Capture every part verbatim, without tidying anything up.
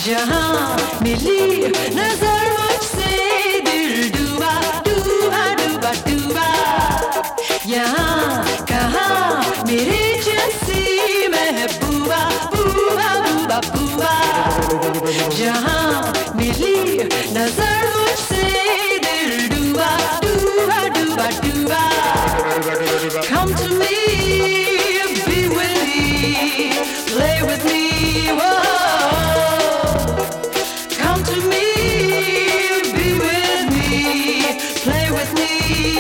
जहां मिली नजर मुझसे दिल डूबा डूबा डूबा डूबा यहाँ कहाँ मेरे जैसी महबूबा बूबा बूबा बूबा जहाँ मिली नजर मुझसे दिल डूबा डूबा डूबा डूबा Come to me, be with me, play with me, whoa. Come to me, be with me, play with me,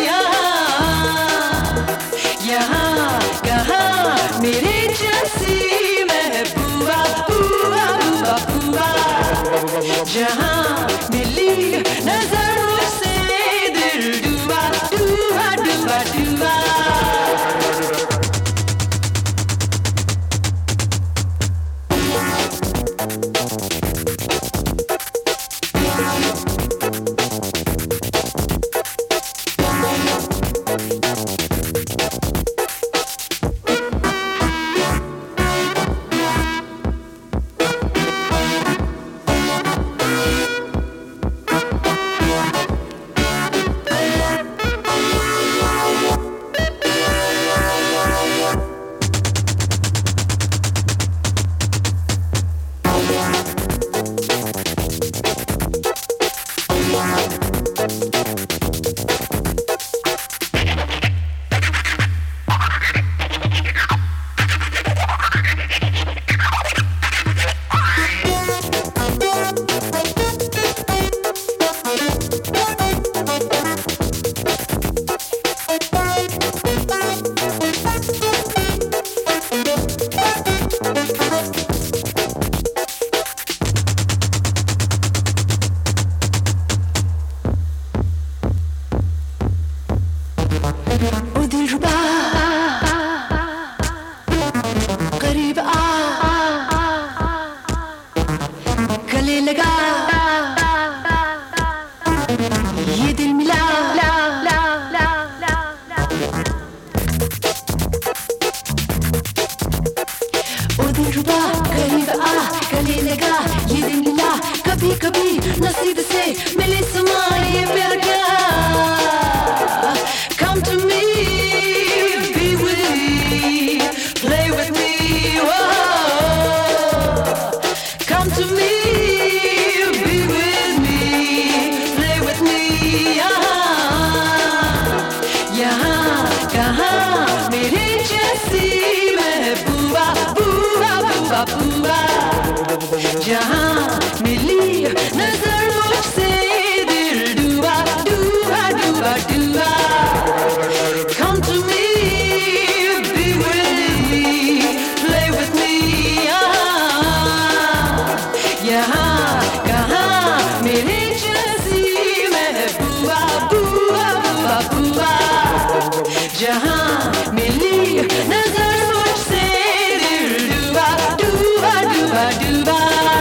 यहाँ यहाँ कहाँ मेरे जैसी महबूबा बूबा बूबा बूबा जहाँ मिली नजर मुझसे दिल डूबा डूबा डूबा डूबा ओ दिलरुबा करीब आ गले लगा ये दिल मिला ओ दिलरुबा करीब आ गले लगा ये दिल मिला कभी कभी नसीब से मिले समा ये प्यार क्या Come to me, be with me, play with me, whoa. Come to me, be with me, play with me, यहाँ यहाँ कहाँ मेरे जैसी महबूबा बूबा बूबा बूबा जहाँ मिली नजर मुझसे दिल डूबा डूबा डूबा डूबा Come to me, be with me, play with me, यहाँ कहाँ मेरे जैसी महबूबा बूबा बूबा बूबा जहाँ मिली नजर मुझसे दिल डूबा डूबा डूबा डूबा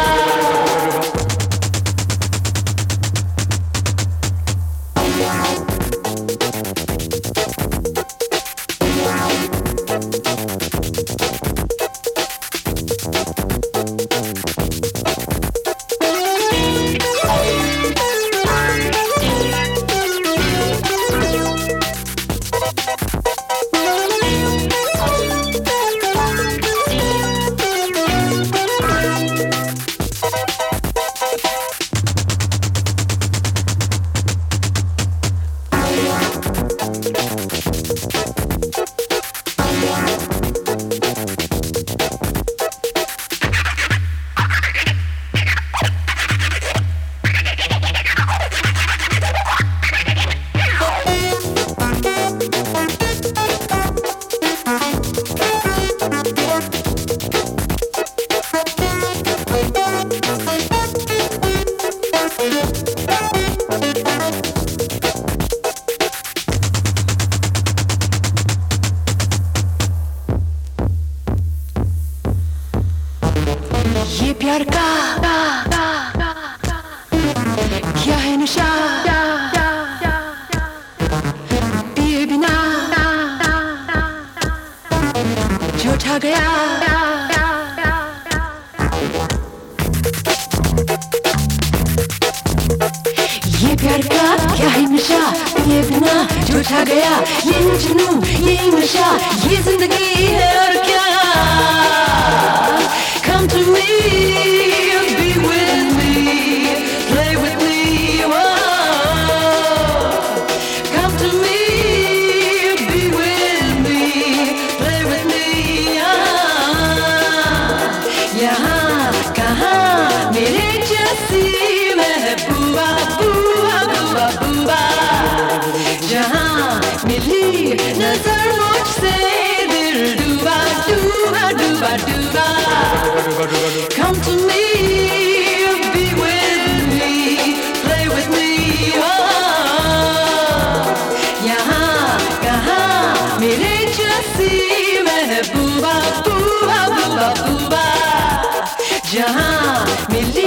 ये प्यार का क्या है नशा पिए बिना जो छा गया ये प्यार का क्या है नशा, ये बिना जो छा गया, ये जुनून ये नशा, ये जिंदगी है और क्या. Come to me, be with me, play with me. Oh, come to me, be with me, play with me. Ah, यहाँ कहाँ मेरे जैसी महबूबा, बूबा बूबा बूबा, जहाँ मिली नजर मुझसे दिल डूबा डूबा डूबा डूबा. Come to me, be with me, play with me. Oh, यहाँ कहाँ मेरे जैसी महबूबा, बूबा बूबा बूबा, जहाँ मिली